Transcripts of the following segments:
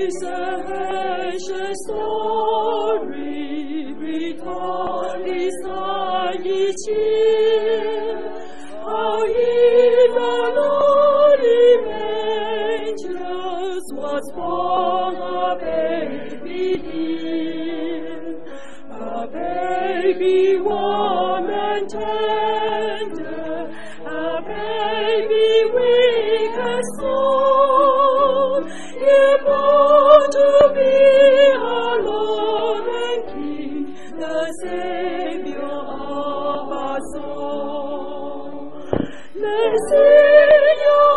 is a ancient story, retold on each year, how in the lonely mangers was born a baby dear, a baby warm and tender, a baby weak and soul, yet born to be our Lord and King, the Savior of our soul. Let's sing your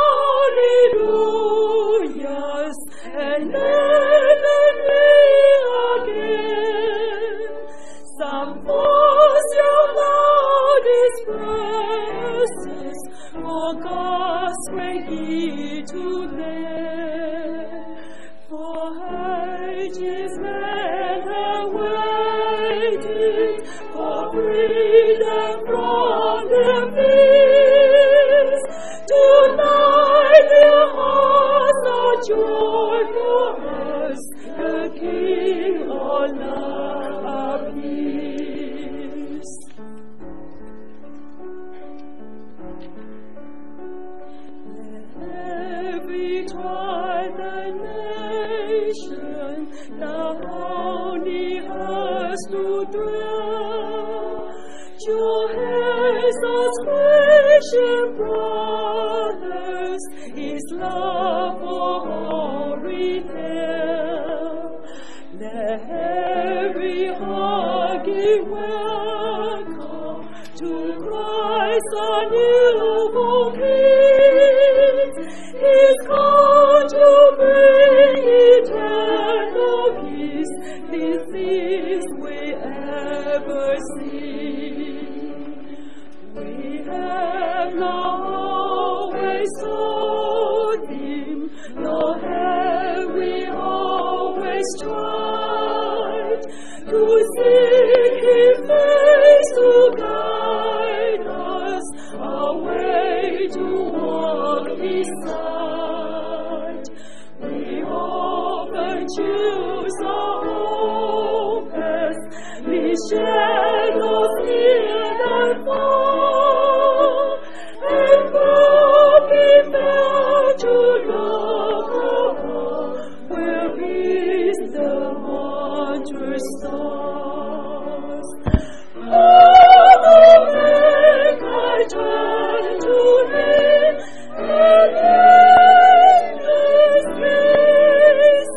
hallelujahs and let them ring again. Some voice your loudest praises for God's great deed to them. For ages men have waited for freedom from their fears. Tonight their hearts are joyful as the King of love appears. Let every tribe and nation now on the earth to dwell, your hands as Christian brothers, His love for all retell. Let every heart give welcome to Christ our newborn King. He's come to bring eternal peace. This is we ever see. We have not always sought Him, nor have we always tried to seek His face to guide us, our way to walk beside. We often choose our own path, these shadows near and far, and broken down to look above, where is the wondrous stars. All the mankind turn to Him, and in His grace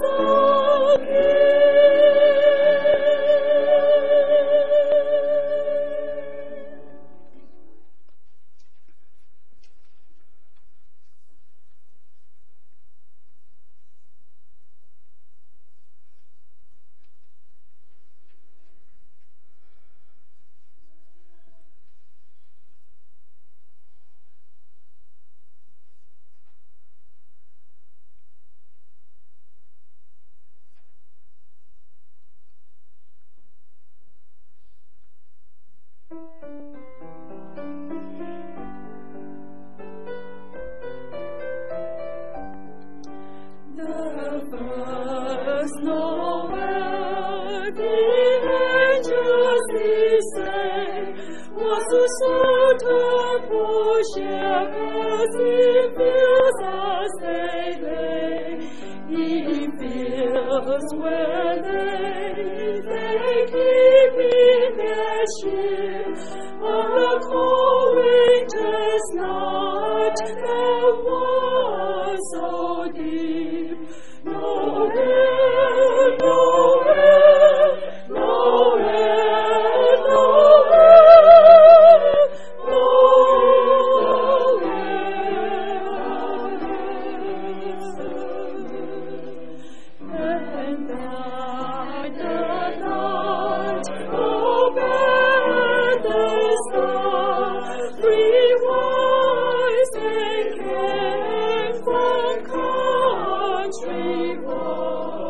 country boy.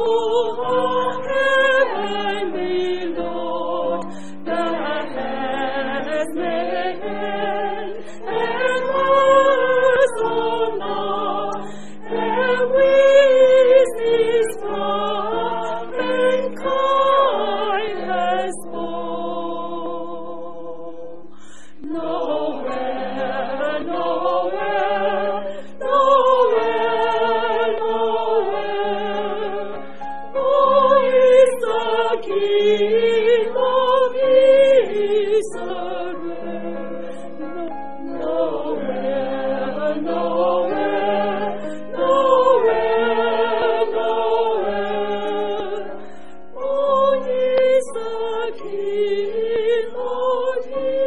heavenly Lord, that has made heaven and earth on earth, and with His power mankind has born. Nowhere, nowhere, nowhere, nowhere, oh, is the King of Israel. Nowhere, nowhere, nowhere, nowhere, oh, is the King of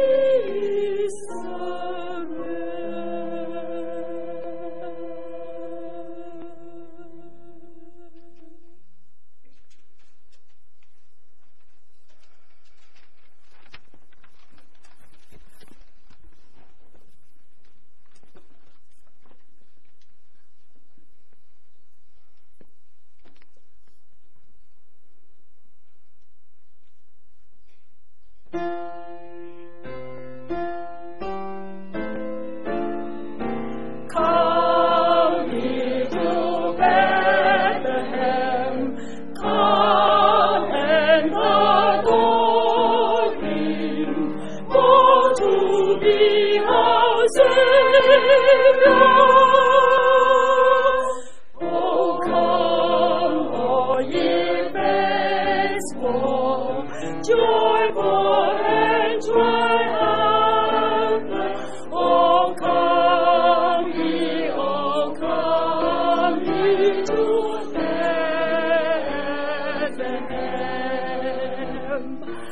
Come ye to Bethlehem, come and adore Him, for to be our Savior. Oh, come, all ye faithful, joyful and triumphant. Oh, come ye to Bethlehem.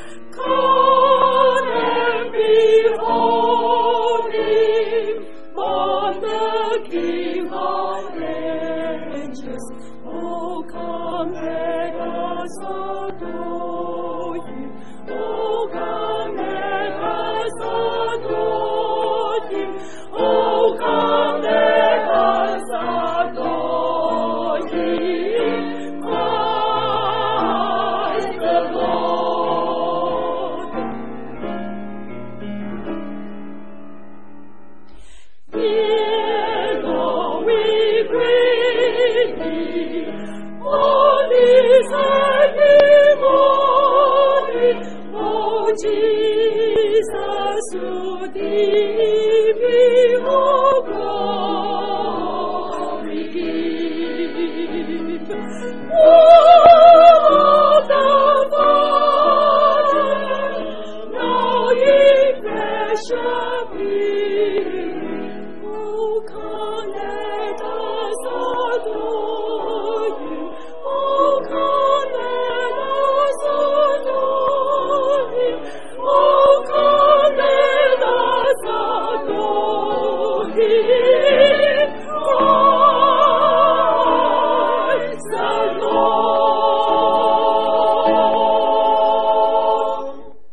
Come and behold Him, born the King of ages. Oh, come, let us adore Him. Oh, come, let us adore Him. Oh, come, let us adore Him, Christ the Lord. Here, Lord, we greet Thee on this happy morning. Oh, Jesus, to Thee we all glory give. Oh, the Father, now ye precious being. Oh, come, let us adore You. Oh, come, let us adore Him. Oh, come, let us adore Him, Christ the Lord.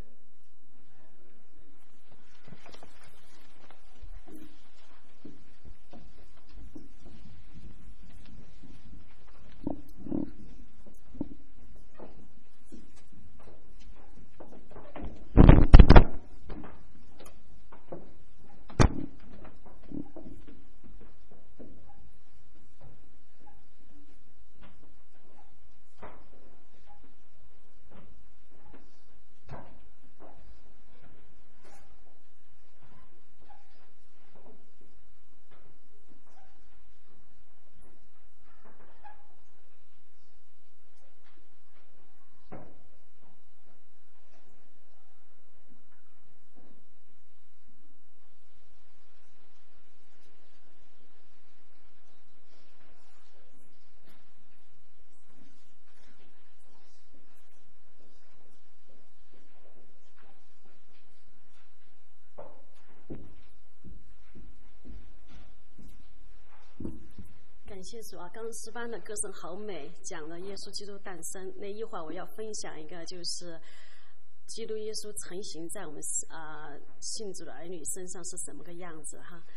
感谢主啊！刚刚诗班的歌声好美，讲了耶稣基督诞生。那一会儿我要分享一个，就是基督耶稣成形在我们信主的儿女身上是什么个样子哈。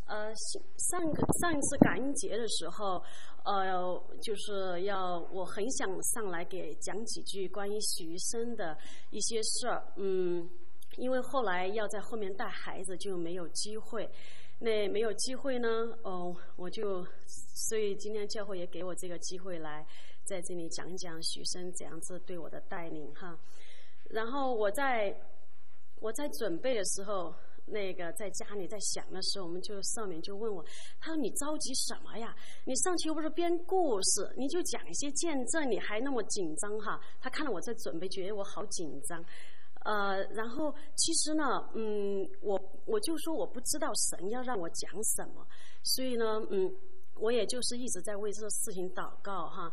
上一次感恩节的时候，就是我很想上来给讲几句关于许生的一些事儿，因为后来要在后面带孩子就没有机会。那没有机会呢，所以今天教会也给我这个机会来在这里讲一讲许生怎样子对我的带领哈。然后我在准备的时候，那个在家里在想的时候，我们就少年就问我，他说你着急什么呀？你上去又不是编故事，你就讲一些见证，你还那么紧张哈？他看到我在准备，觉得我好紧张。然后其实呢，我就说我不知道神要让我讲什么，所以呢，我也就是一直在为这个事情祷告哈，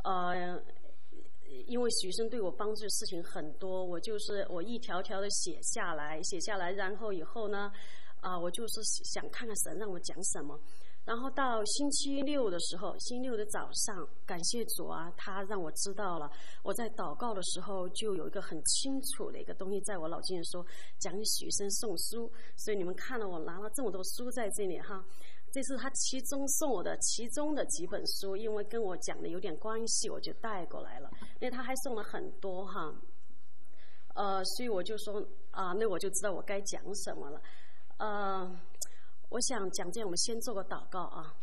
因为许生对我帮助的事情很多，我一条条的写下来，然后以后呢，我就是想看看神让我讲什么。然后到星期六的时候，星期六的早上，感谢主啊，他让我知道了。我在祷告的时候，就有一个很清楚的一个东西在我脑筋里说，讲许生送书。所以你们看了我拿了这么多书在这里哈，这是他其中送我的其中的几本书，因为跟我讲的有点关系，我就带过来了。因为他还送了很多哈，所以我就说那我就知道我该讲什么了。我想讲这样，我们先做个祷告啊。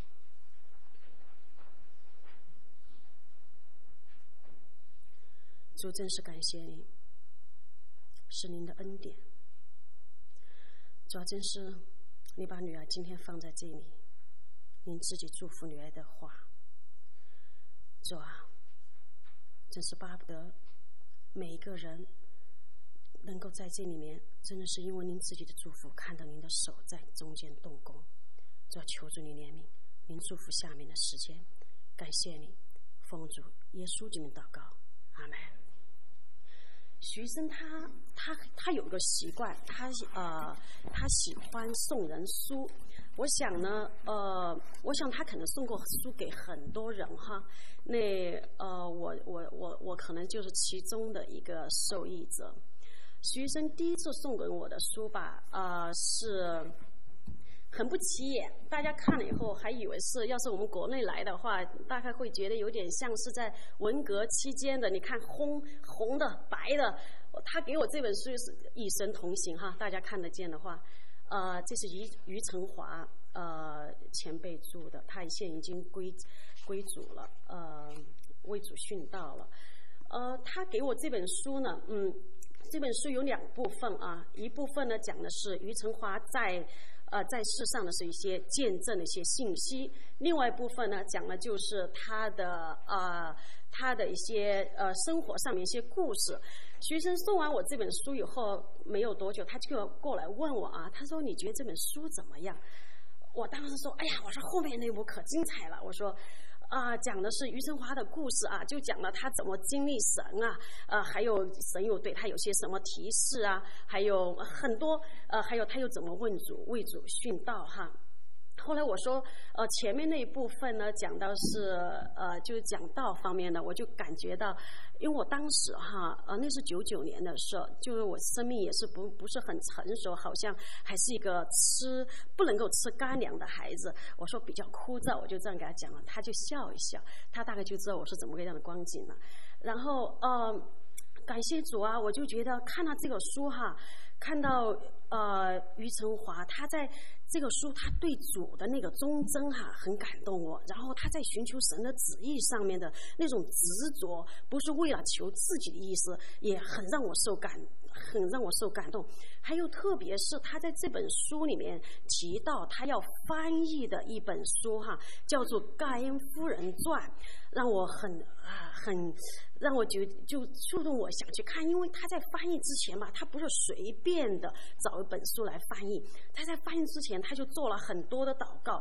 主，真是感谢你，是您的恩典。主啊，真是你把女儿今天放在这里，您自己祝福女儿的话。主啊，真是巴不得每一个人能够在这里面，真的是因为您自己的祝福，看到您的手在中间动工。主，求主你怜悯，您祝福下面的时间。感谢你，奉主耶稣基督祷告，阿门。徐生他有一个习惯，他喜欢送人书。我想呢，我想他可能送过书给很多人哈。那我可能就是其中的一个受益者。徐生第一次送给我的书吧，是很不起眼，大家看了以后还以为是，要是我们国内来的话，大概会觉得有点像是在文革期间的，你看红的白的。他给我这本书是《与神同行》哈，大家看得见的话，这是于成华前辈著的，他现在已经归主了，为主殉道了。他给我这本书呢，这本书有两部分啊，一部分呢讲的是于成华在世上的是一些见证的一些信息，另外一部分呢讲的就是他的一些生活上面一些故事。学生送完我这本书以后没有多久，他就过来问我啊，他说你觉得这本书怎么样？我当时说，哎呀，我说后面那部可精彩了，我说。讲的是于成华的故事啊，就讲了他怎么经历神啊，还有神又对他有些什么提示啊，还有很多还有他又怎么为主殉道哈。后来我说，前面那一部分呢，讲到是就是讲道方面的，我就感觉到，因为我当时哈，那是99年的时候，就是我生命也是不是很成熟，好像还是一个不能够吃干粮的孩子。我说比较枯燥，我就这样给他讲了，他就笑一笑，他大概就知道我是怎么个样的光景了。然后感谢主啊，我就觉得看到这个书哈，看到于成华他在这个书他对主的那个忠贞哈，很感动我。然后他在寻求神的旨意上面的那种执着，不是为了求自己的意思，也很让我受感动。还有特别是他在这本书里面提到他要翻译的一本书哈，叫做《盖恩夫人传》，让我让我就触动我想去看。因为他在翻译之前吧，他不是随便的找一本书来翻译，他在翻译之前他就做了很多的祷告。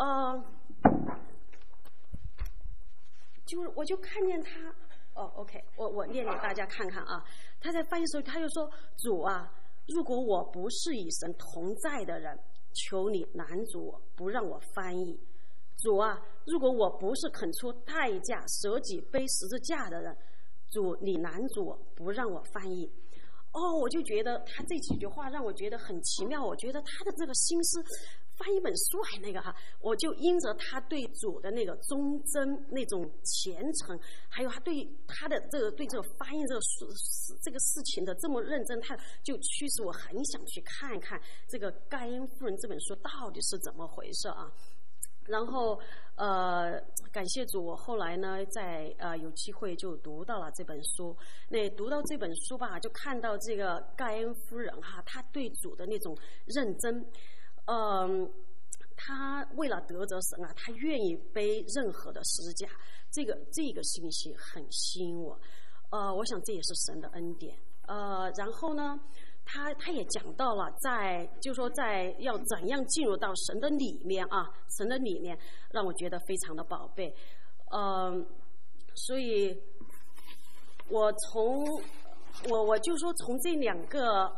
我就看见他OK， 我念给大家看看啊。他在翻译的时候他就说，主啊，如果我不是与神同在的人，求你拦阻我，不让我翻译。主啊，如果我不是肯出代价舍己背十字架的人，主你拦阻我，不让我翻译。我就觉得他这几句话让我觉得很奇妙，我觉得他的这个心思翻一本书还那个哈，我就因着他对主的那个忠贞、那种虔诚，还有他对他的这个对这个翻译这个事情的这么认真，他就驱使我很想去看看这个盖恩夫人这本书到底是怎么回事啊。然后感谢主，我后来呢在有机会就读到了这本书。那读到这本书吧，就看到这个盖恩夫人哈，她对主的那种认真，她为了得着神啊，她愿意背任何的十字架，这个信息很吸引我。我想这也是神的恩典。然后呢，他也讲到了就是说在要怎样进入到神的里面啊，神的里面让我觉得非常的宝贝。所以我就说从这两个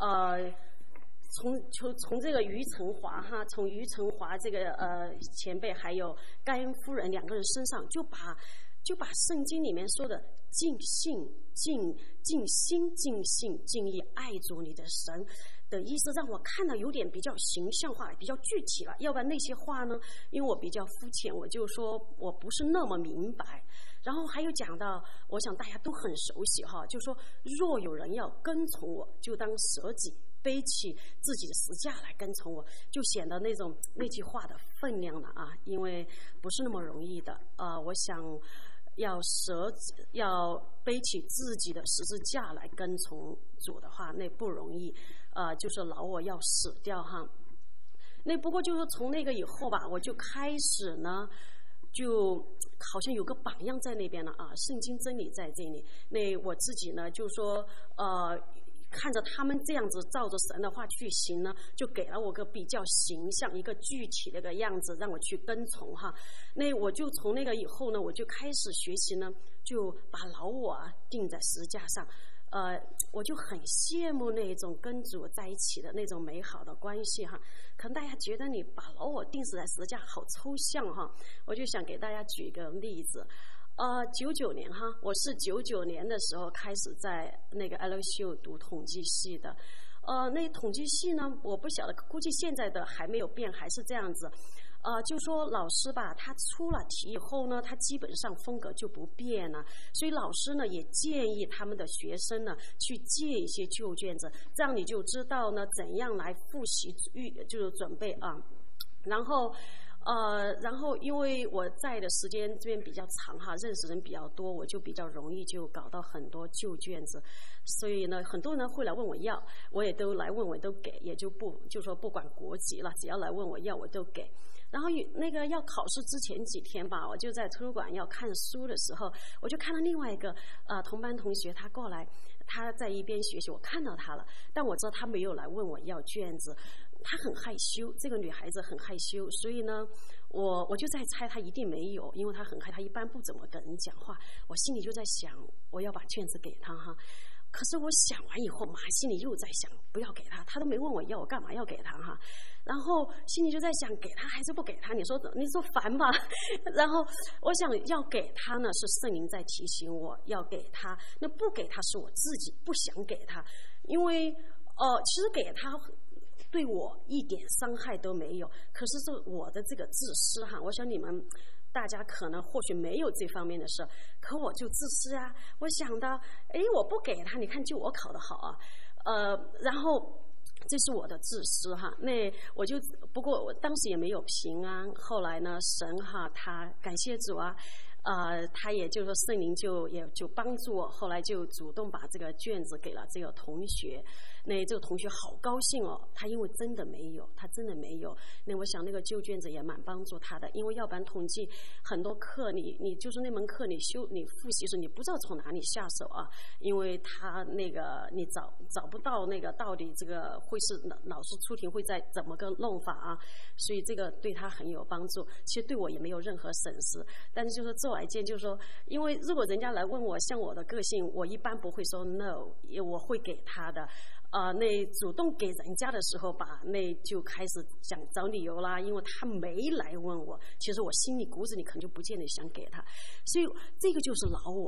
从这个于承华哈，从于承华这个前辈还有盖恩夫人两个人身上，就把圣经里面说的尽心尽心尽性尽意爱主你的神的意思，让我看到有点比较形象化，比较具体了。要不然那些话呢，因为我比较肤浅，我就说我不是那么明白。然后还有讲到，我想大家都很熟悉哈，就说若有人要跟从我，就当舍己，背起自己的十字架来跟从我，就显得那句话的分量了啊，因为不是那么容易的。我想要背起自己的十字架来跟从主的话，那不容易。就是老我要死掉哈。那不过就是从那个以后吧，我就开始呢，就好像有个榜样在那边了啊，圣经真理在这里。那我自己呢，就说看着他们这样子照着神的话去行呢，就给了我个比较形象一个具体的个样子让我去跟从哈。那我就从那个以后呢，我就开始学习呢，就把老我钉在十字架上。我就很羡慕那种跟主在一起的那种美好的关系哈。可能大家觉得你把老我钉死在十字架好抽象哈，我就想给大家举一个例子。99年哈，我是99年的时候开始在那个 LSU 读统计系的。那统计系呢，我不晓得，估计现在的还没有变，还是这样子。就说老师吧，他出了题以后呢，他基本上风格就不变了，所以老师呢也建议他们的学生呢去借一些旧卷子，这样你就知道呢怎样来复习就是准备啊。然后因为我在的时间这边比较长哈，认识人比较多，我就比较容易就搞到很多旧卷子，所以呢，很多人会来问我要，我也都来问我都给，也就说不管国籍了，只要来问我要我都给。然后那个要考试之前几天吧，我就在图书馆要看书的时候，我就看到另外一个同班同学，他过来，他在一边学习，我看到他了，但我知道他没有来问我要卷子，他很害羞，这个女孩子很害羞，所以呢，我就在猜她一定没有，因为她很害，她一般不怎么跟人讲话。我心里就在想，我要把卷子给她哈。可是我想完以后，马上心里又在想，不要给她，她都没问我要，我干嘛要给她哈？然后心里就在想，给她还是不给她？你说烦吧？然后我想要给她呢，是圣灵在提醒我要给她；那不给她是我自己不想给她，因为其实给她对我一点伤害都没有，可是是我的这个自私哈。我想你们大家可能或许没有这方面的事，可我就自私啊。我想到，我不给他，你看就我考得好啊，然后这是我的自私哈。那不过我当时也没有平安。后来呢，神哈他感谢主啊。他也就是说圣灵也就帮助我，后来就主动把这个卷子给了这个同学。那这个同学好高兴哦，他因为真的没有，那我想那个旧卷子也蛮帮助他的，因为要不然统计很多课你就是那门课你复习时你不知道从哪里下手啊，因为他那个你找不到那个到底这个会是老师出题会在怎么个弄法啊，所以这个对他很有帮助。其实对我也没有任何损失，但是就是做来件就是说，因为如果人家来问我，像我的个性，我一般不会说 no， 我会给他的。那主动给人家的时候吧，那就开始想找理由啦，因为他没来问我，其实我心里骨子里可能就不见得想给他，所以这个就是老我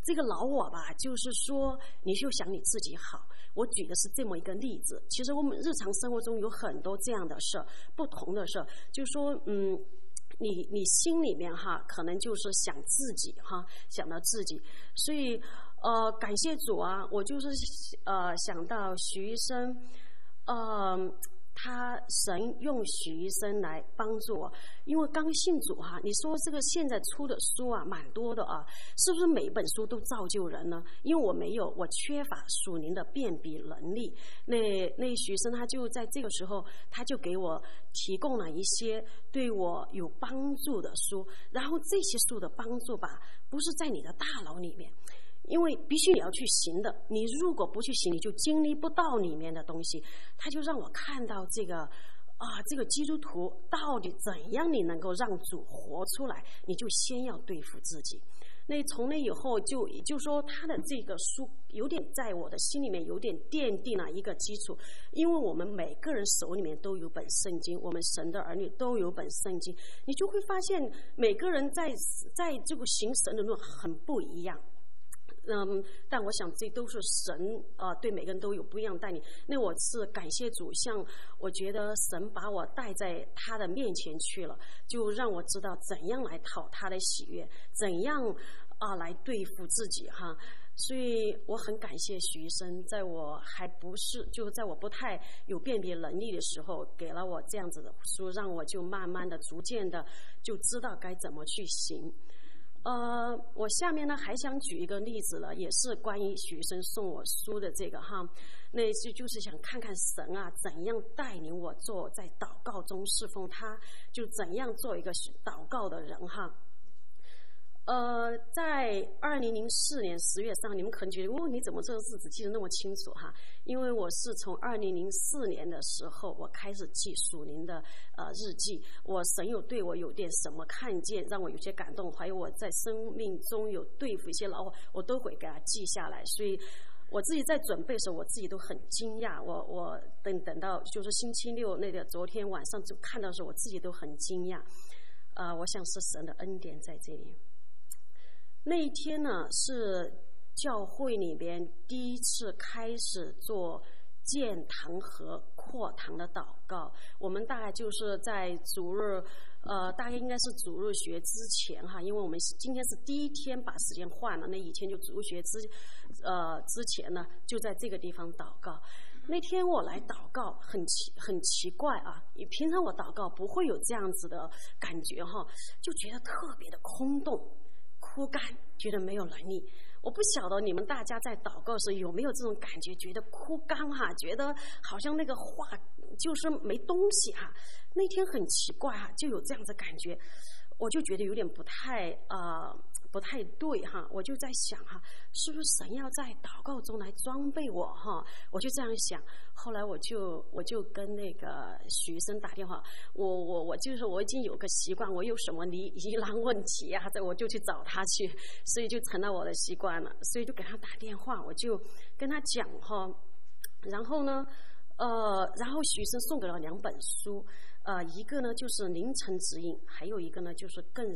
这个老我吧，就是说你就想你自己好。我举的是这么一个例子，其实我们日常生活中有很多这样的事，不同的事，就是说你心里面哈，可能就是想自己哈，想到自己，所以感谢主啊，我就是想到徐医生，他神用许医生来帮助我，因为刚信主哈，你说这个现在出的书啊蛮多的啊，是不是每一本书都造就人呢？因为我没有，我缺乏属灵的辨别能力。那许医生他就在这个时候，他就给我提供了一些对我有帮助的书，然后这些书的帮助吧，不是在你的大脑里面。因为必须你要去行的，你如果不去行，你就经历不到里面的东西。他就让我看到这个这个基督徒到底怎样你能够让主活出来，你就先要对付自己。那从那以后就说他的这个书有点在我的心里面有点奠定了一个基础，因为我们每个人手里面都有本圣经，我们神的儿女都有本圣经，你就会发现每个人在这个行神的路很不一样。但我想这都是神对每个人都有不一样带领。那我是感谢主，像我觉得神把我带在他的面前去了，就让我知道怎样来讨他的喜悦，怎样来对付自己哈。所以我很感谢许医生，在我在我不太有辨别能力的时候，给了我这样子的书，让我就慢慢的逐渐的就知道该怎么去行。我下面呢还想举一个例子了，也是关于许医生送我书的这个哈，那就是想看看神啊怎样带领我做在祷告中侍奉他，就怎样做一个祷告的人哈。在2004年10月3号，你们可能觉得你怎么这个日子记得那么清楚哈？因为我是从2004年的时候我开始记属灵的日记，神有对我有点什么看见，让我有些感动，还有我在生命中有对付一些老我都会给他记下来，所以我自己在准备的时候我自己都很惊讶，我等到就是星期六那个昨天晚上就看到的时候我自己都很惊讶，我想是神的恩典在这里。那一天呢，是教会里边第一次开始做建堂和扩堂的祷告。我们大概就是在主日，大概应该是主日学之前哈，因为我们今天是第一天把时间换了，那以前就主日学之前呢，就在这个地方祷告。那天我来祷告很奇怪啊，平常我祷告不会有这样子的感觉哈，就觉得特别的空洞。枯干，觉得没有能力。我不晓得你们大家在祷告时有没有这种感觉，觉得枯干哈，觉得好像那个话就是没东西哈。那天很奇怪哈，就有这样子感觉，我就觉得有点不太对哈，我就在想哈，是不是神要在祷告中来装备我哈？我就这样想。后来我就跟那个许医生打电话，我就是我已经有个习惯，我有什么疑难问题啊，我就去找他去，所以就成了我的习惯了，所以就给他打电话，我就跟他讲哈，然后呢，然后许医生送给了2本书，一个呢就是凌晨指引，还有一个呢就是更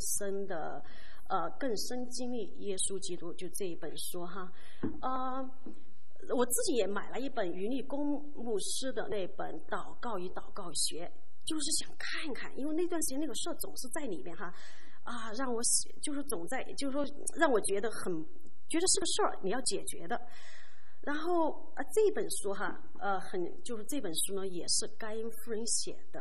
深经历耶稣基督，就这一本书哈。我自己也买了一本云立公牧师的那本祷告与祷告学，就是想看看，因为那段时间那个事总是在里面哈，让我就是就是说让我觉得觉得是个事儿，你要解决的。然后这本书哈，就是这本书呢也是盖恩夫人写的，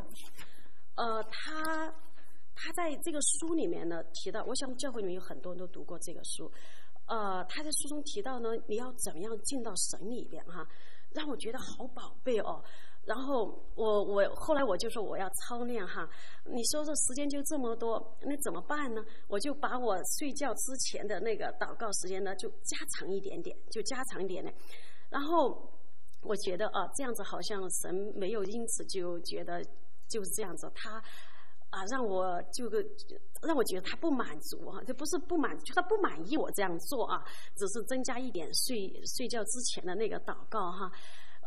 他在这个书里面呢提到，我想教会里面有很多人都读过这个书，他在书中提到呢，你要怎么样进到神里边哈，让我觉得好宝贝哦。然后我后来我就说我要操练哈，你说这时间就这么多，那怎么办呢？我就把我睡觉之前的那个祷告时间呢就加长一点点，然后我觉得这样子好像神没有因此就觉得就是这样子，他让我觉得他不满足这不是不满，就他不满意我这样做只是增加一点睡觉之前的那个祷告哈。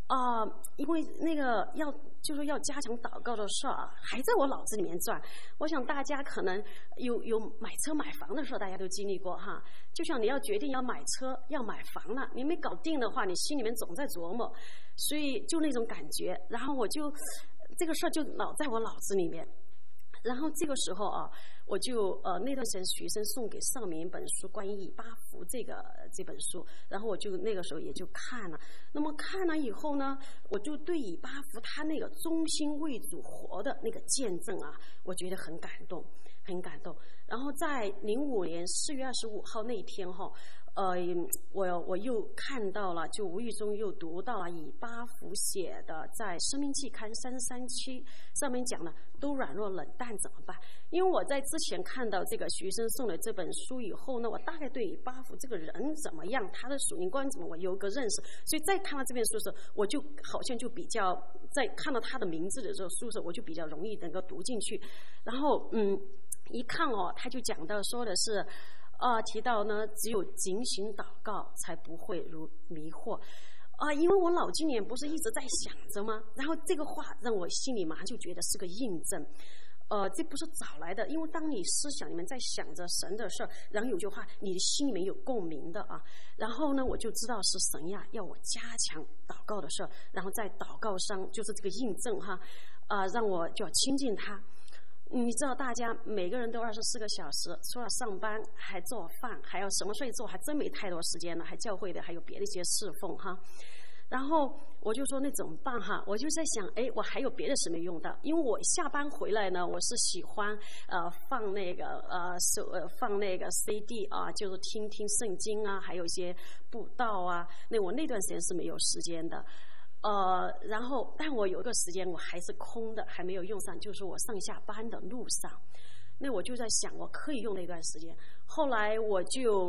因为那个就是要加强祷告的事儿啊，还在我脑子里面转。我想大家可能有买车买房的时候，大家都经历过哈。就像你要决定要买车要买房了，你没搞定的话，你心里面总在琢磨，所以就那种感觉。然后我就这个事儿就老在我脑子里面。然后这个时候啊，我就那段时间徐生送给上面一本书，关于以巴弗这本书，然后我就那个时候也就看了。那么看了以后呢，我就对以巴弗他那个忠心为主活的那个见证啊，我觉得很感动，很感动。然后在05年4月25号那一天哈，我又看到了，就无意中又读到了以巴弗写的，在《生命期刊》33期上面讲了，都软弱冷淡怎么办？因为我在之前看到这个徐生送的这本书以后呢，我大概对以巴弗这个人怎么样，他的属灵观怎么，我有个认识。所以在看到这本书的时候，我就好像就比较，在看到他的名字的时候，书的时候我就比较容易能够读进去。然后一看他就讲到说的是。提到呢，只有警醒祷告才不会如迷惑。因为我脑筋里面不是一直在想着吗？然后这个话让我心里马上就觉得是个印证。这不是找来的，因为当你思想里面在想着神的事儿，然后有句话你的心里面有共鸣的啊，然后呢我就知道是神呀要我加强祷告的事儿，然后在祷告上就是这个印证哈，让我就要亲近他。你知道大家每个人都24个小时，除了上班还做饭，还要什么事做，还真没太多时间了，还教会的还有别的一些侍奉哈。然后我就说那怎么办哈？我就在想，我还有别的事没用到，因为我下班回来呢，我是喜欢放那个放那个 CD 啊，就是听圣经啊，还有一些布道啊。我那段时间是没有时间的。然后但我有一个时间我还是空的，还没有用上，就是我上下班的路上。那我就在想我可以用那段时间。后来我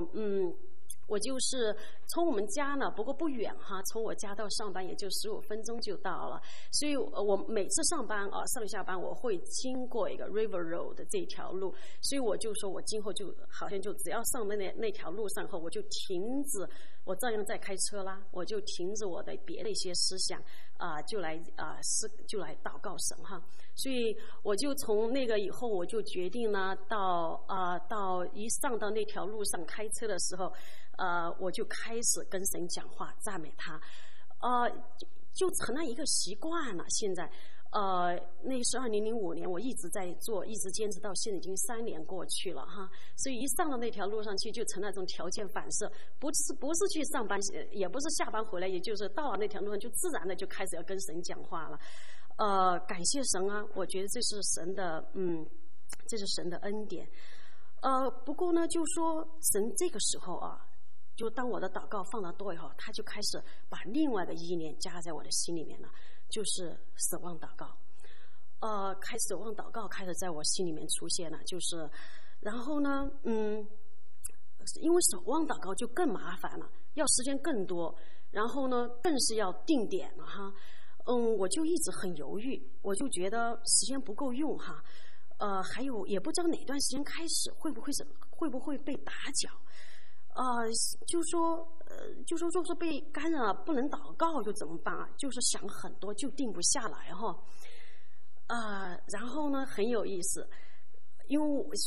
就是从我们家呢，不过不远哈，从我家到上班也就15分钟就到了。所以我每次上班上下班我会经过一个 River Road 这条路，所以我就说我今后就好像就只要上那条路上后，我就停止，我照样在开车啦，我就停止我的别的一些思想就来祷告神哈。所以我就从那个以后，我就决定呢，到一上到那条路上开车的时候，我就开始跟神讲话，赞美他，就成了一个习惯了。现在，那是2005年，我一直在做，一直坚持到现在已经3年过去了哈。所以一上到那条路上去，就成了这种条件反射，不是去上班，也不是下班回来，也就是到了那条路上就自然的就开始要跟神讲话了。感谢神啊！我觉得这是神的恩典。不过呢，就说神这个时候啊，就当我的祷告放得多以后，他就开始把另外一个意念加在我的心里面了，就是守望祷告。守望祷告开始在我心里面出现了，然后呢，因为守望祷告就更麻烦了，要时间更多，然后呢，更是要定点了哈。我就一直很犹豫，我就觉得时间不够用哈。还有也不知道哪段时间开始会不会被打搅，就说被干扰了不能祷告就怎么办啊？就是想很多就定不下来哈。然后呢很有意思，因为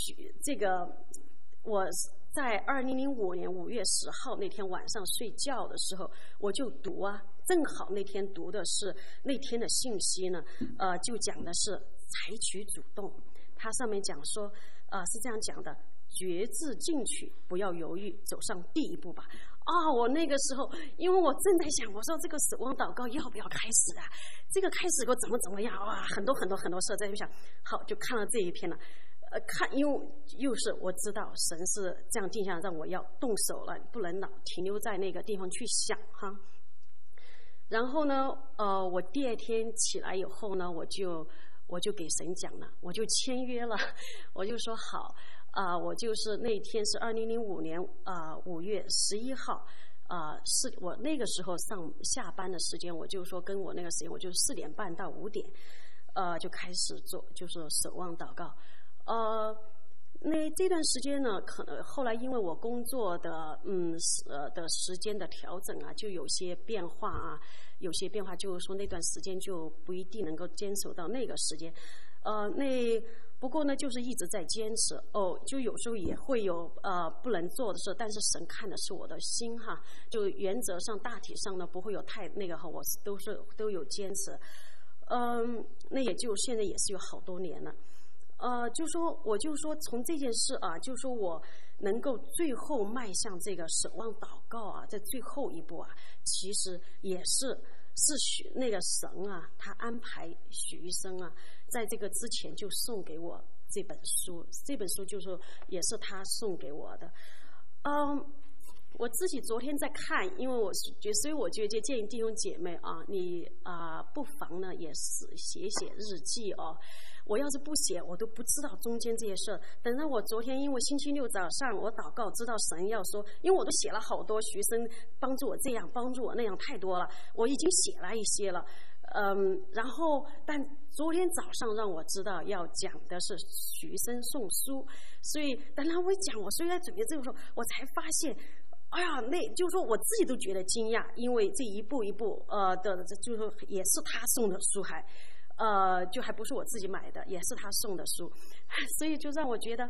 我在2005年5月10号那天晚上睡觉的时候，我就读正好那天读的是那天的信息呢，就讲的是采取主动。它上面讲说，是这样讲的：决志进取，不要犹豫，走上第一步吧。我那个时候，因为我正在想，我说这个守望祷告要不要开始啊？这个开始后怎么样？很多事在想。好，就看了这一篇了。因为又是我知道神是这样定下让我要动手了，不能老停留在那个地方去想哈。然后呢，我第2天起来以后呢，我就给神讲了，我就签约了，我就说好，我就是那天是2005年5月11号，是我那个时候下班的时间，我就说跟我那个时间，我就4点半到5点，就开始做，就是守望祷告。 那这段时间呢，可能后来因为我工作的的时间的调整啊，就有些变化啊，有些变化，就是说那段时间就不一定能够坚守到那个时间，不过呢，就是一直在坚持就有时候也会有不能做的事，但是神看的是我的心哈，就原则上大体上呢不会有太那个哈，我都有坚持，那也就现在也是有好多年了。我就说从这件事啊，就说我能够最后迈向这个守望祷告啊，在最后一步啊，其实也是那个神啊，他安排许医生啊，在这个之前就送给我这本书就是也是他送给我的，我自己昨天在看，因为所以我就建议弟兄姐妹啊，你不妨呢也是写日记哦。我要是不写，我都不知道中间这些事。等到我昨天，因为星期六早上我祷告，知道神要说，因为我都写了好多，徐生帮助我这样，帮助我那样，太多了，我已经写了一些了。然后但昨天早上让我知道要讲的是徐生送书，所以等到我讲，我虽然准备这个时候，我才发现。哎呀，那就是说我自己都觉得惊讶，因为这一步一步就是说也是他送的书就还不是我自己买的，也是他送的书，所以就让我觉得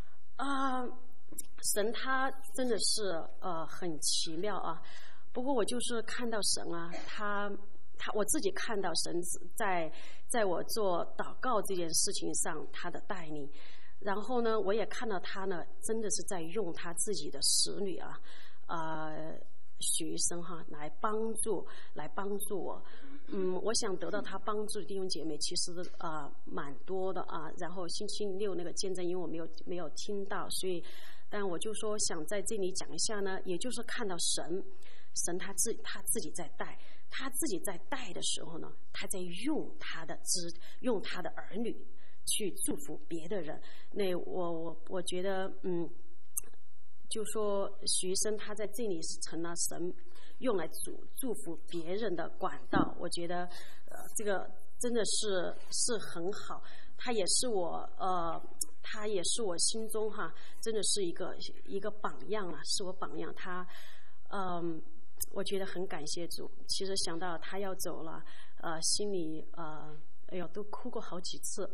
神他真的是很奇妙啊。不过我就是看到神啊，我自己看到神在我做祷告这件事情上他的带领，然后呢，我也看到他呢真的是在用他自己的使女啊。许医生哈来帮助我，我想得到他帮助的弟兄姐妹其实蛮多的啊。然后星期六那个见证，因为我没有听到，所以，但我就说想在这里讲一下呢，也就是看到神他自己在带，他自己在带的时候呢，他在用他的儿女去祝福别的人。那我觉得就说徐医生他在这里是成了神用来祝福别人的管道，我觉得这个真的是很好，他也是我心中哈真的是一个榜样啊，是我榜样。他我觉得很感谢主。其实想到他要走了，心里哎呦都哭过好几次。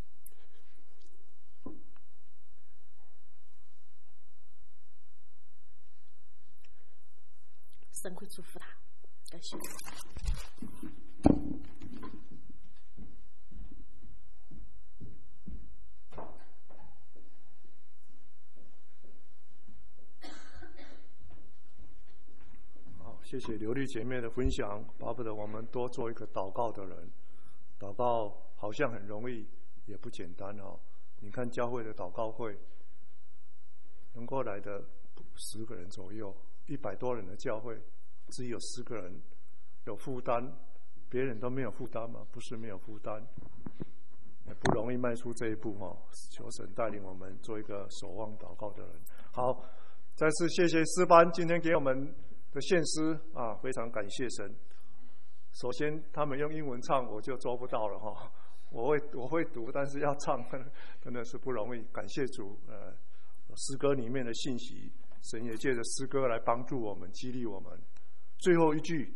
神会祝福他，感谢。 好，谢谢刘丽姐妹的分享，巴不得我们多做一个祷告的人。祷告好像很容易，也不简单哦。你看教会的祷告会，能够来的10个人左右。100多人的教会，只有10个人有负担，别人都没有负担吗？不是没有负担，也不容易迈出这一步哦。求神带领我们做一个守望祷告的人。好，再次谢谢诗班今天给我们的献诗啊，非常感谢神。首先，他们用英文唱，我就做不到了哈。我会读，但是要唱真的是不容易。感谢主，诗歌里面的信息。神也借着诗歌来帮助我们，激励我们。最后一句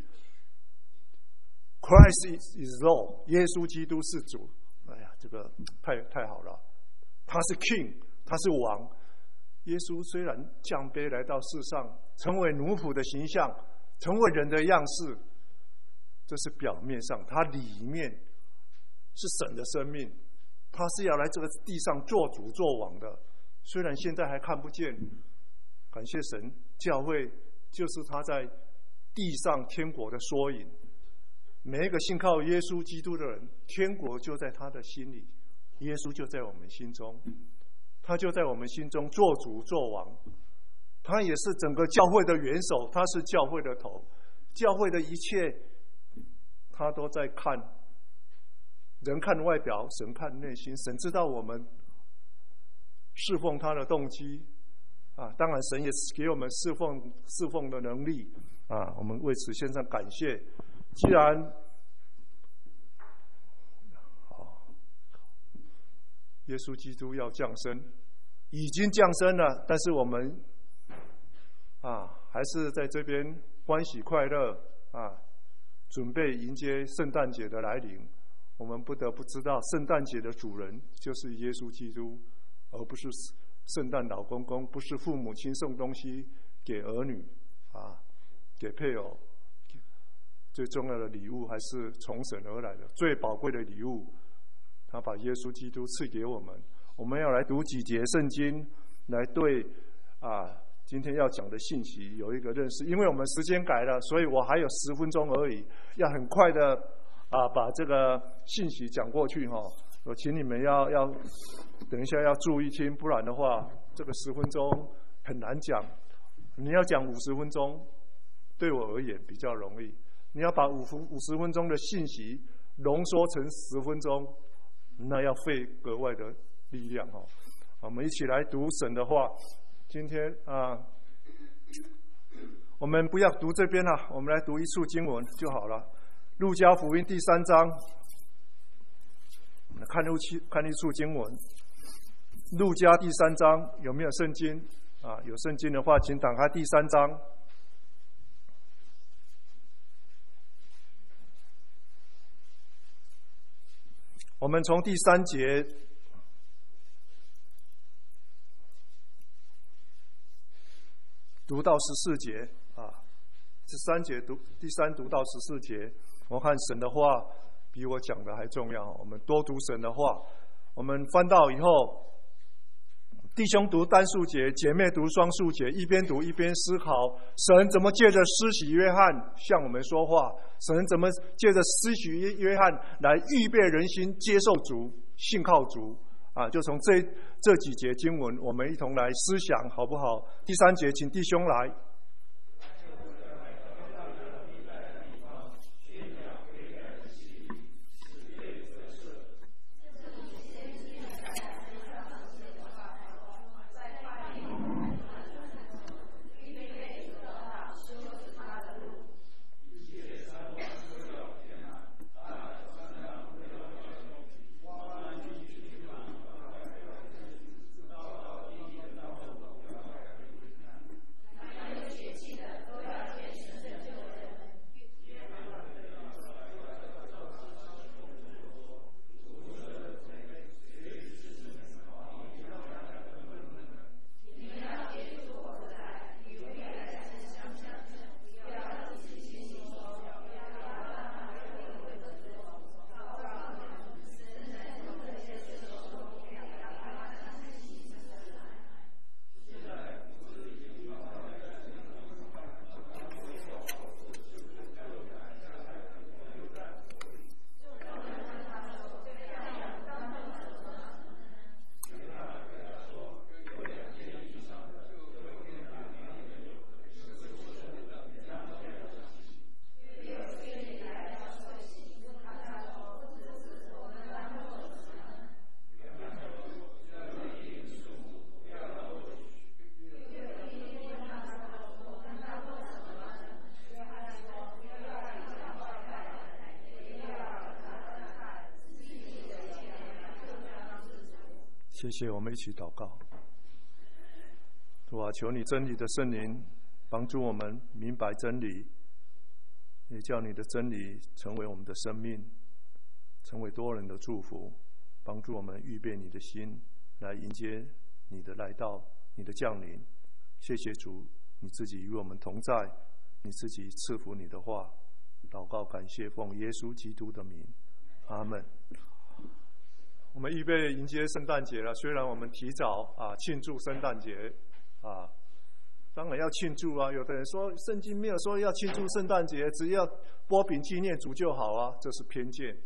，Christ is Lord， 耶稣基督是主。哎呀，这个太好了，他是 King， 他是王。耶稣虽然降卑来到世上，成为奴仆的形象，成为人的样式，这是表面上，他里面是神的生命，他是要来这个地上做主做王的。虽然现在还看不见。感谢神，教会就是他在地上天国的缩影。每一个信靠耶稣基督的人，天国就在他的心里，耶稣就在我们心中，他就在我们心中做主做王。他也是整个教会的元首，他是教会的头，教会的一切他都在看。人看外表，神看内心，神知道我们侍奉他的动机。当然神也给我们侍奉的能力我们为此献上感谢。既然耶稣基督要降生， 已经降生了，但是我们还是在这边欢喜快乐准备迎接圣诞节的来临。我们不得不知道，圣诞节的主人就是耶稣基督，而不是圣诞老公公，不是父母亲送东西给儿女给配偶。最重要的礼物还是从神而来的，最宝贵的礼物，他把耶稣基督赐给我们。我们要来读几节圣经，来对今天要讲的信息有一个认识。因为我们时间改了，所以我还有10分钟而已，要很快的把这个信息讲过去我请你们要等一下要注意听，不然的话这个10分钟很难讲。你要讲50分钟，对我而言比较容易。你要把50分钟的信息浓缩成10分钟，那要费格外的力量我们一起来读神的话。今天我们不要读这边了，我们来读一处经文就好了。路加福音第3章，我们看一处经文。路加第3章，有没有圣经有圣经的话，请打开第3章。我们从第3节读到14节这3节第3读到14节。我看神的话比我讲的还重要，我们多读神的话。我们翻到以后，弟兄读单数节，姐妹读双数节，一边读一边思考神怎么借着施洗约翰向我们说话，神怎么借着施洗约翰来预备人心接受主信靠主就从这几节经文我们一同来思想好不好？第3节请弟兄来。谢谢，我们一起祷告。主啊，求你真理的圣灵帮助我们明白真理，也叫你的真理成为我们的生命，成为多人的祝福，帮助我们预备你的心来迎接你的来到，你的降临。谢谢主，你自己与我们同在，你自己赐福你的话。祷告感谢，奉耶稣基督的名，阿们。我们预备迎接圣诞节了，虽然我们提早庆祝圣诞节当然要庆祝有的人说圣经没有说要庆祝圣诞节，只要擘饼纪念主就好这是偏见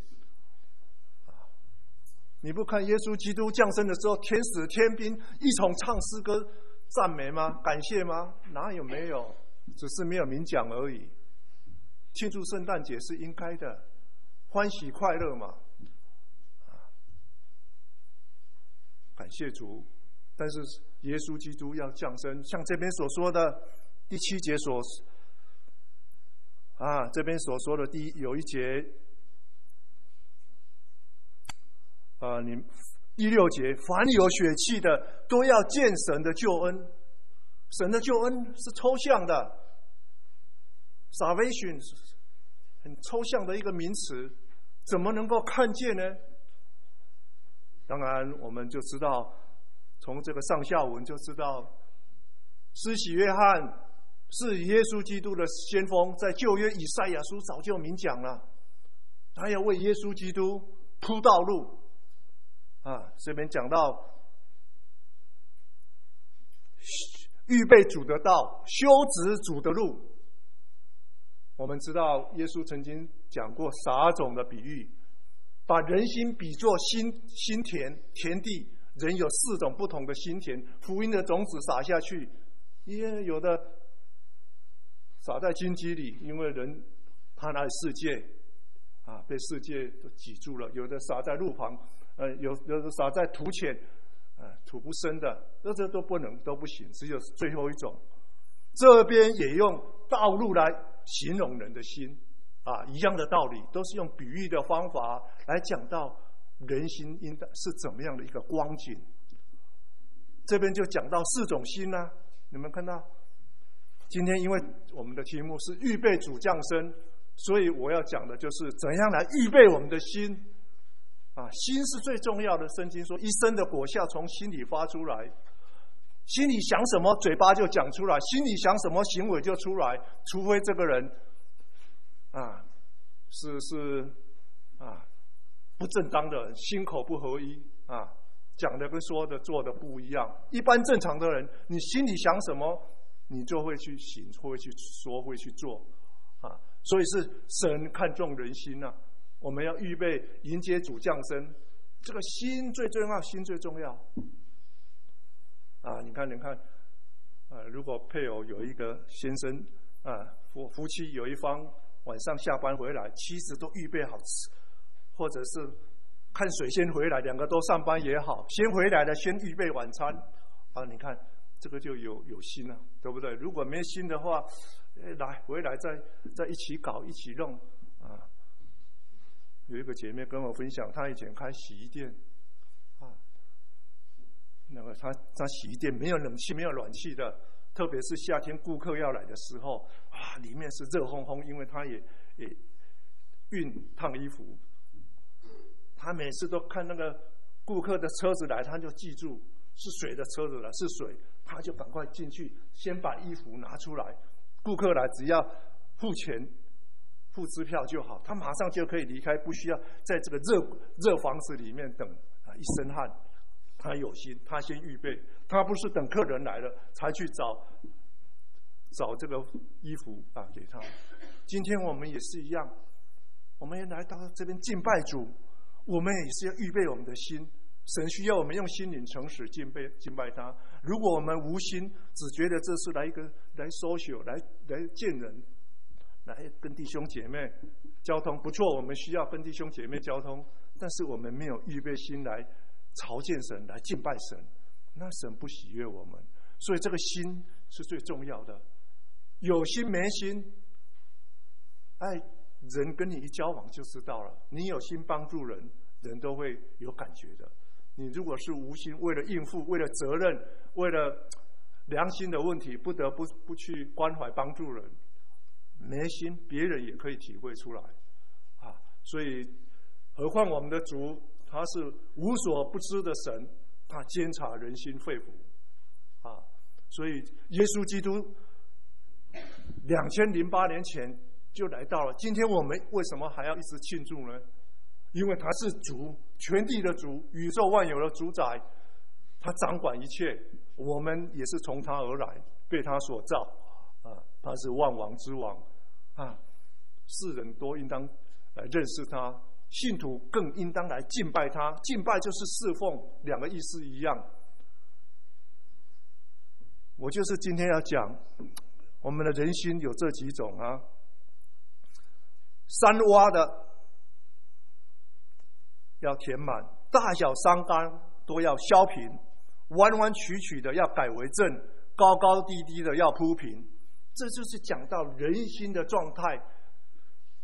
你不看耶稣基督降生的时候，天使天兵一同唱诗歌赞美吗？感谢吗？哪有没有，只是没有明讲而已。庆祝圣诞节是应该的，欢喜快乐嘛。感谢主，但是耶稣基督要降生，像这边所说的第7节这边所说的有一节第6节，凡有血气的都要见神的救恩。神的救恩是抽象的 ，salvation 很抽象的一个名词，怎么能够看见呢？当然，我们就知道，从这个上下文就知道，施洗约翰是耶稣基督的先锋，在旧约以赛亚书早就明讲了，他要为耶稣基督铺道路。这边讲到预备主的道，修直主的路。我们知道耶稣曾经讲过撒种的比喻，把人心比作心田，田地人有4种不同的心田，福音的种子撒下去，也有的撒在荆棘里，因为人贪爱世界被世界都挤住了；有的撒在路旁，有的撒在土浅，土不深的，这都不行，只有最后一种。这边也用道路来形容人的心一样的道理，都是用比喻的方法来讲到人心应当是怎么样的一个光景。这边就讲到4种心你们看到今天因为我们的题目是预备主降生，所以我要讲的就是怎样来预备我们的心心是最重要的。圣经说一生的果效从心里发出来，心里想什么嘴巴就讲出来，心里想什么行为就出来，除非这个人是不正当的人，心口不合一讲的跟说的做的不一样。一般正常的人，你心里想什么你就会去行，会去说，会去做所以是神看重人心我们要预备迎接主降生，这个心最重要，心最重要你看如果配偶有一个先生夫妻有一方晚上下班回来，妻子都预备好吃，或者是看水先回来，2个都上班也好，先回来的先预备晚餐你看这个就有心了，对不对？如果没心的话，回来再一起搞一起弄有一个姐妹跟我分享，她以前开洗衣店那个她洗衣店没有冷气没有暖气的，特别是夏天顾客要来的时候里面是热烘烘，因为她也熨烫衣服。她每次都看那个顾客的车子来，她就记住是水的车子来，是水，她就赶快进去先把衣服拿出来，顾客来只要付钱付支票就好，他马上就可以离开，不需要在这个热房子里面等一身汗。他有心，他先预备，他不是等客人来了才去找这个衣服给他。今天我们也是一样，我们也来到这边敬拜主，我们也是要预备我们的心。神需要我们用心灵诚实敬拜他。如果我们无心，只觉得这是来social 来见人，来跟弟兄姐妹交通，不错，我们需要跟弟兄姐妹交通，但是我们没有预备心来朝见神，来敬拜神，那神不喜悦我们。所以这个心是最重要的。有心没心，人跟你一交往就知道了。你有心帮助人，人都会有感觉的。你如果是无心，为了应付，为了责任，为了良心的问题，不得不去关怀帮助人，没心，别人也可以体会出来所以何况我们的主，他是无所不知的神，他监察人心肺腑所以耶稣基督2008年前就来到了。今天我们为什么还要一直庆祝呢？因为他是主，全地的主，宇宙万有的主宰，他掌管一切，我们也是从他而来，被他所造他是万王之王世人都应当来认识他，信徒更应当来敬拜他。敬拜就是侍奉，两个意思一样。我就是今天要讲，我们的人心有这几种山洼的要填满，大小山冈都要削平，弯弯曲曲的要改为正，高高低低的要铺平。这就是讲到人心的状态。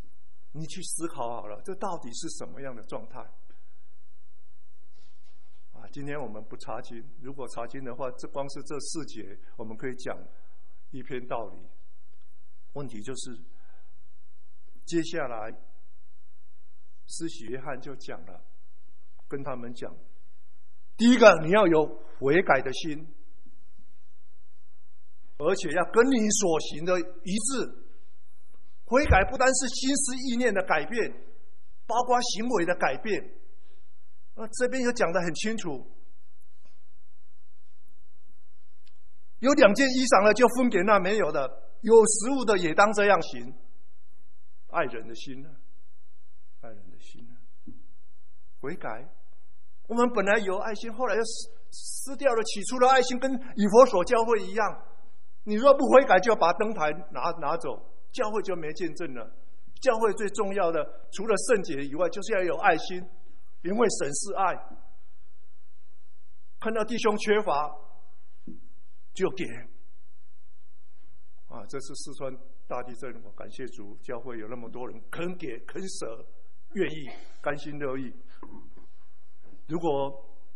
你去思考好了，这到底是什么样的状态今天我们不查经，如果查经的话，这光是这4节，我们可以讲一篇道理。问题就是，接下来施洗约翰就讲了，跟他们讲，第一个，你要有悔改的心，而且要跟你所行的一致。悔改不单是心思意念的改变，包括行为的改变。这边有讲得很清楚，有2件衣裳的就分给那没有的，有食物的也当这样行。爱人的心呢？爱人的心呢？悔改，我们本来有爱心，后来又失掉了起初的爱心，跟以弗所教会一样。你若不悔改，就把灯台拿走，教会就没见证了。教会最重要的，除了圣洁以外，就是要有爱心。因为神是爱，看到弟兄缺乏就给。这次四川大地震，我感谢主，教会有那么多人肯给、肯舍、愿意、甘心乐意。如果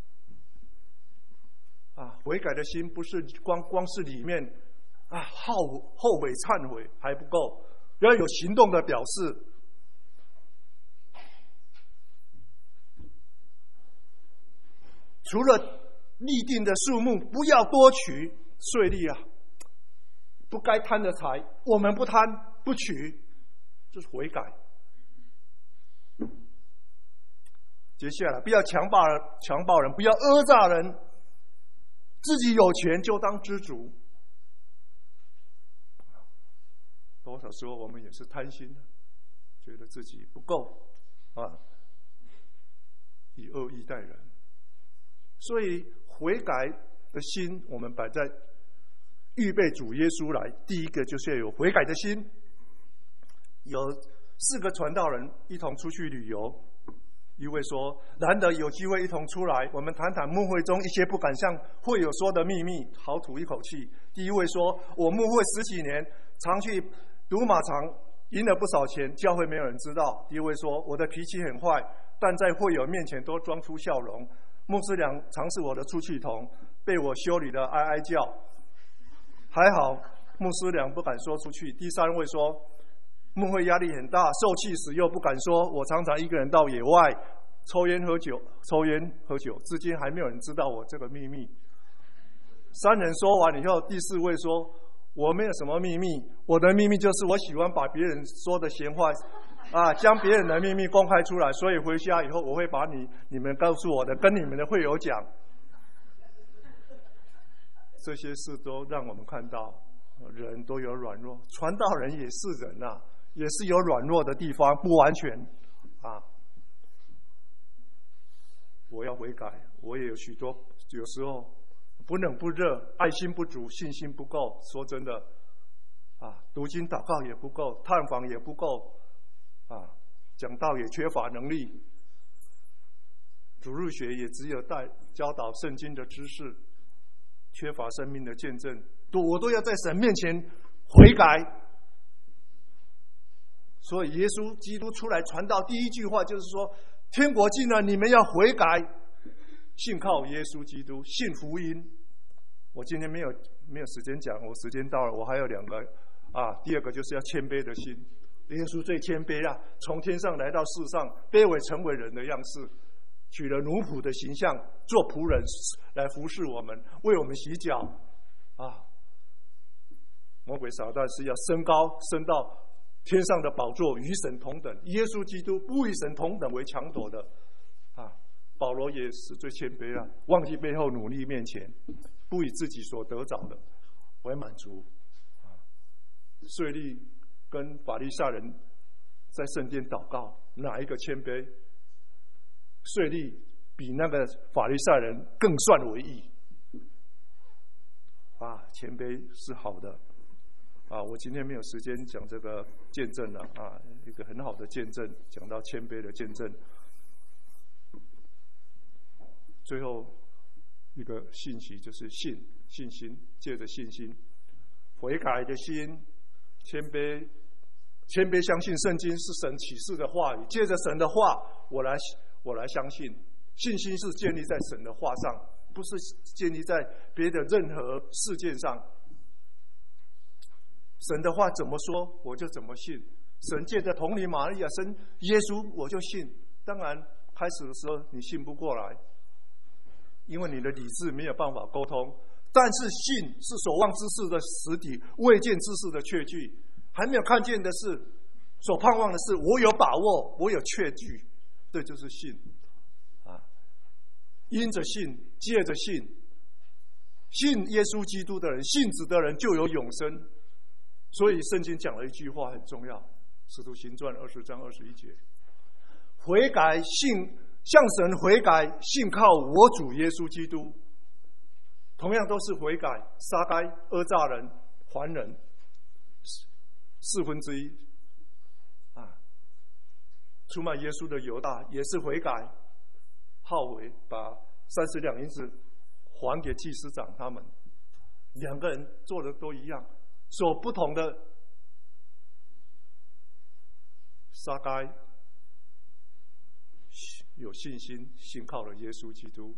悔改的心不是光是里面后悔忏悔还不够，要有行动的表示。除了立定的数目，不要多取税吏不该贪的财，我们不贪不取，这是悔改。接下来，不要强暴人，不要讹诈人，自己有权就当知足。多少时候我们也是贪心的，觉得自己不够以恶意待人。所以悔改的心，我们摆在预备主耶稣来。第一个就是要有悔改的心。有4个传道人一同出去旅游，一位说：“难得有机会一同出来，我们谈谈牧会中一些不敢向会友说的秘密，好吐一口气。”第一位说：“我牧会10几年，常去赌马场，赢了不少钱，教会没有人知道。”第一位说：“我的脾气很坏，但在会友面前都装出笑容。牧师娘常是我的出气筒，被我修理的哀哀叫，还好牧师娘不敢说出去。”第3位说：“牧会压力很大，受气时又不敢说，我常常一个人到野外抽烟喝酒，至今还没有人知道我这个秘密。”3人说完以后，第4位说：“我没有什么秘密，我的秘密就是我喜欢把别人说的闲话将别人的秘密公开出来，所以回家以后我会把你们告诉我的跟你们的会友讲。”这些事都让我们看到人都有软弱，传道人也是人也是有软弱的地方，不完全我要悔改，我也有许多有时候不冷不热，爱心不足，信心不够。说真的读经祷告也不够，探访也不够讲道也缺乏能力，主日学也只有教导圣经的知识，缺乏生命的见证，我都要在神面前悔改。所以耶稣基督出来传道第一句话就是说：天国近了，你们要悔改，信靠耶稣基督，信福音。我今天没有时间讲，我时间到了，我还有2个第2个就是要谦卑的心。耶稣最谦卑从天上来到世上，卑微成为人的样式，取了奴仆的形象，做仆人来服侍我们，为我们洗脚魔鬼撒旦是要升到天上的宝座，与神同等。耶稣基督不与神同等为强夺的保罗也是最谦卑忘记背后，努力面前，不以自己所得着的为满足。税吏跟法利赛人在圣殿祷告，哪一个谦卑？税吏比那个法利赛人更算为义谦卑是好的我今天没有时间讲这个见证了一个很好的见证，讲到谦卑的见证。最后一个信息就是信心，借着信心，悔改的心，谦卑相信圣经是神启示的话语，借着神的话，我来相信， 信心是建立在神的话上，不是建立在别的任何事件上。神的话怎么说，我就怎么信。神借着童女玛利亚生耶稣，我就信。当然，开始的时候你信不过来，因为你的理智没有办法沟通。但是信是所望之事的实底，未见之事的确据。还没有看见的事，所盼望的事，我有把握，我有确据，这就是信啊！因着信，借着信，信耶稣基督的人，信子的人就有永生。所以圣经讲了一句话很重要，《使徒行传》20章21节：悔改信向神悔改，信靠我主耶稣基督。同样都是悔改，撒该、厄诈人、还人1/4啊，出卖耶稣的犹大也是悔改，好为把30两银子还给祭司长他们。两个人做的都一样，所不同的，撒该有信心，信靠了耶稣基督。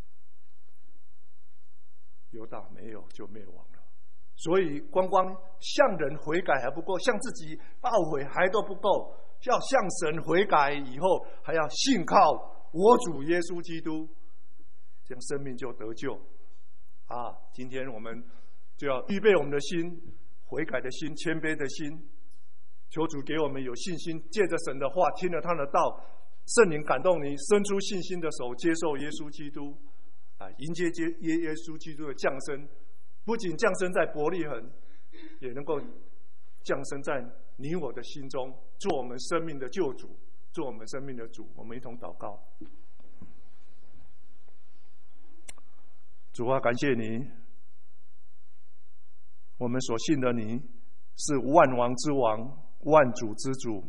犹大没有，就灭亡了。所以光向人悔改还不够，向自己懊悔还都不够，要向神悔改以后，还要信靠我主耶稣基督，这样生命就得救啊！今天我们就要预备我们的心，悔改的心，谦卑的心，求主给我们有信心，借着神的话，听了他的道，圣灵感动你，伸出信心的手，接受耶稣基督啊，迎接耶稣基督的降生，不仅降生在伯利恒，也能够降生在你我的心中，做我们生命的救主，做我们生命的主。我们一同祷告。主啊，感谢你，我们所信的你是万王之王，万主之主。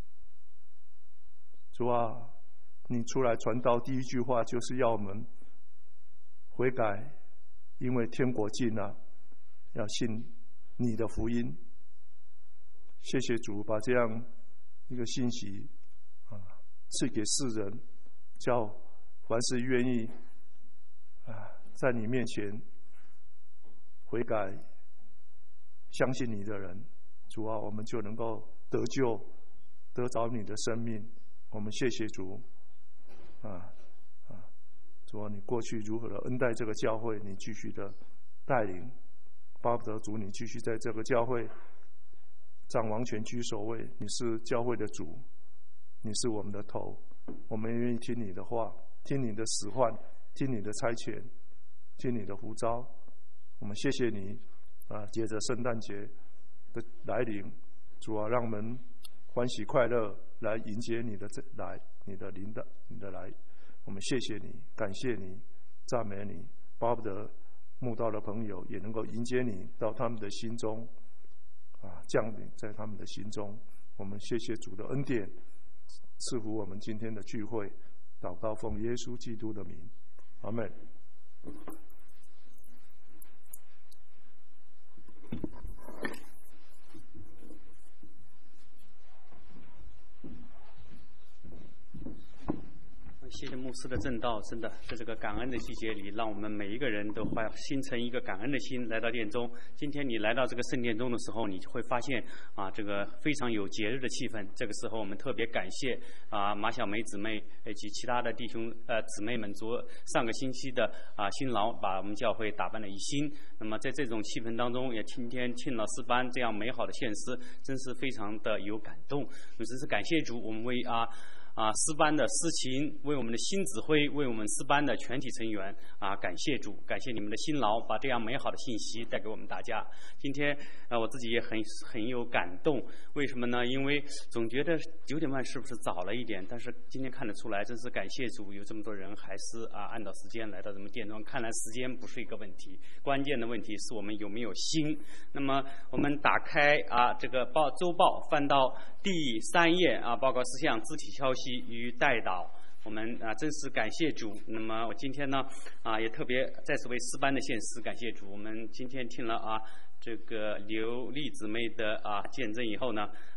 主啊，你出来传道第一句话就是要我们悔改，因为天国近了，要信你的福音。谢谢主，把这样一个信息赐给世人，叫凡是愿意在你面前悔改、相信你的人，主啊，我们就能够得救，得着你的生命。我们谢谢主主啊，你过去如何的恩待这个教会，你继续的带领，巴不得主你继续在这个教会掌王权居首位。你是教会的主，你是我们的头，我们愿意听你的话，听你的使唤，听你的差遣，听你的呼召。我们谢谢你接着圣诞节的来临，主啊，让我们欢喜快乐来迎接你的来，你的来。我们谢谢你，感谢你，赞美你，巴不得慕道的朋友也能够迎接你到他们的心中降临在他们的心中。我们谢谢主的恩典，赐福我们今天的聚会。祷告奉耶稣基督的名，阿们。 谢谢牧师的正道，真的在这个感恩的季节里，让我们每一个人都形成一个感恩的心来到殿中。今天你来到这个圣殿中的时候，你会发现这个非常有节日的气氛。这个时候我们特别感谢马小梅姊妹以及其他的弟兄姊妹们上个星期的辛劳，把我们教会打扮了一新。那么在这种气氛当中，也今天听了诗班这样美好的献诗，真是非常的有感动。真是感谢主，我们为诗班的诗琴，为我们的新指挥，为我们诗班的全体成员感谢主，感谢你们的辛劳，把这样美好的信息带给我们大家。今天我自己也很有感动，为什么呢？因为总觉得9点半是不是早了一点，但是今天看得出来，真是感谢主，有这么多人还是按照时间来到这么殿中。看来时间不是一个问题，关键的问题是我们有没有心。那么我们打开这个周报，翻到第3页报告事项、肢体消息与代祷。我们真是感谢主。那么我今天呢也特别再次为诗班的献诗感谢主。我们今天听了这个刘丽姊妹的见证以后呢，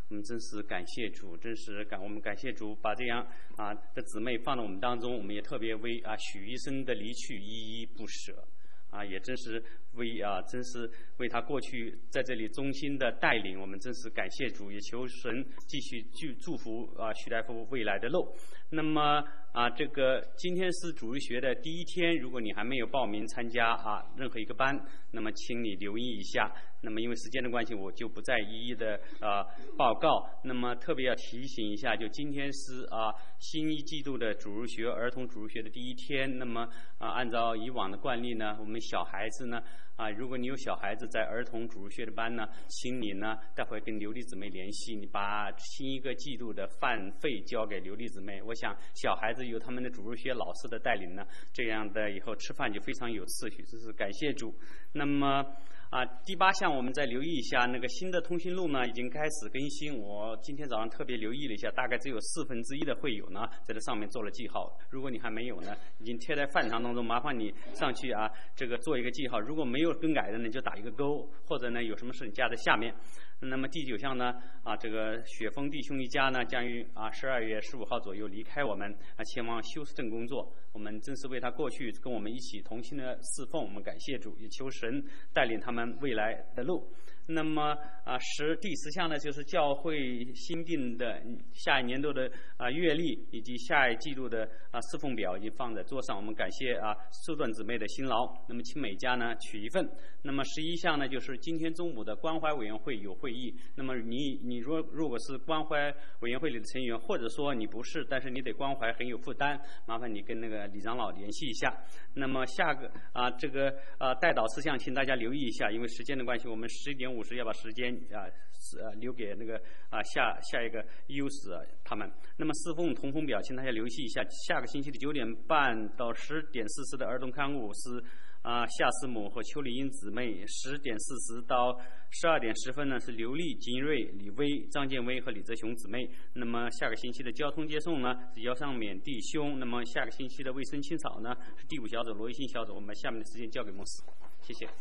我们真是感谢主，我们感谢主把这样的姊妹放到我们当中，我们也特别为许医生的离去依依不舍。也真是为他过去在这里衷心的带领，我们真是感谢主，也求神继续祝福徐大夫未来的路。那么这个今天是主日学的第一天，如果你还没有报名参加任何一个班，那么请你留意一下。那么因为时间的关系，我就不再一一的报告。那么特别要提醒一下，就今天是新一季度的主日学儿童主日学的第一天。那么按照以往的惯例呢，我们小孩子呢如果你有小孩子在儿童主日学的班呢，请你呢待会跟刘丽姊妹联系，你把新一个季度的饭费交给刘丽姊妹。我想小孩子由他们的主日学老师的带领呢，这样的以后吃饭就非常有次序，这是感谢主。那么第8项我们再留意一下，那个新的通讯录呢已经开始更新，我今天早上特别留意了一下，大概只有1/4的会友呢在这上面做了记号。如果你还没有呢，已经贴在饭堂当中，麻烦你上去这个做一个记号。如果没有更改的呢，就打一个勾，或者呢有什么事你加在下面。那么第9项呢这个雪峰弟兄一家呢将于12月15号左右离开我们前往休斯顿工作。我们真是为他过去跟我们一起同心的侍奉，我们感谢主，也求神带领他们未来的路。那么第10项呢，就是教会新定的下一年度的月历以及下一季度的侍奉表已经放在桌上。我们感谢苏段姊妹的辛劳。那么请每家呢取一份。那么11项呢，就是今天中午的关怀委员会有会议。那么你如果是关怀委员会里的成员，或者说你不是，但是你对关怀很有负担，麻烦你跟那个李长老联系一下。那么下个这个代祷事项，请大家留意一下，因为时间的关系，我们11点50要把时间留给那个下一个优势他们。那么侍奉同工表，请大家留意一下，下个星期的9点半到10点40的儿童看护是夏思母和邱丽英姊妹，10点40到12点10分呢是刘丽、金瑞、李威、张建威和李泽雄姊妹。那么下个星期的交通接送呢是姚尚勉弟兄。那么下个星期的卫生清扫呢是第5小组罗一新小组。我们下面的时间交给牧师，谢谢。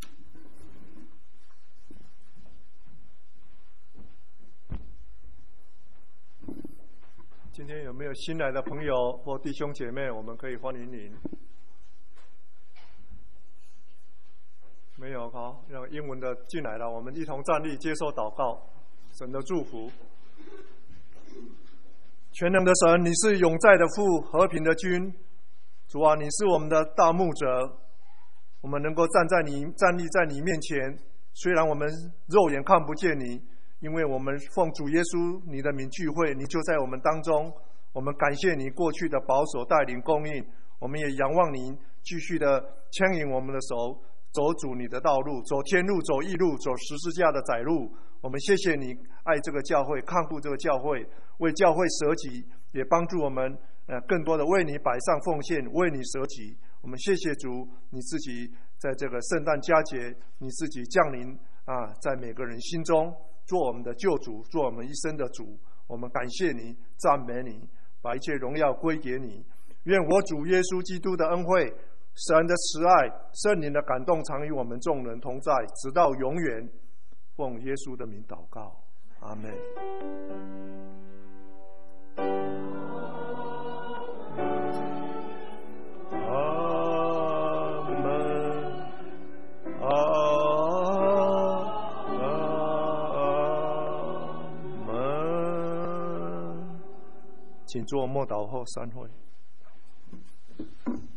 今天有没有新来的朋友或弟兄姐妹？我们可以欢迎您。没有，好，让英文的进来了，我们一同站立接受祷告，神的祝福。全能的神，你是永在的父，和平的君。主啊，你是我们的大牧者，我们能够站立在你面前，虽然我们肉眼看不见你，因为我们奉主耶稣你的名聚会，你就在我们当中。我们感谢你过去的保守带领供应，我们也仰望你继续的牵引我们的手，走主你的道路，走天路，走义路，走十字架的窄路。我们谢谢你爱这个教会，看顾这个教会，为教会舍己，也帮助我们更多的为你摆上奉献，为你舍己。我们谢谢主，你自己在这个圣诞佳节，你自己降临在每个人心中，做我们的救主，做我们一生的主。我们感谢你，赞美你，把一切荣耀归给你。愿我主耶稣基督的恩惠，神的慈爱，圣灵的感动常与我们众人同在，直到永远。奉耶稣的名祷告，阿们。请做默祷后散会。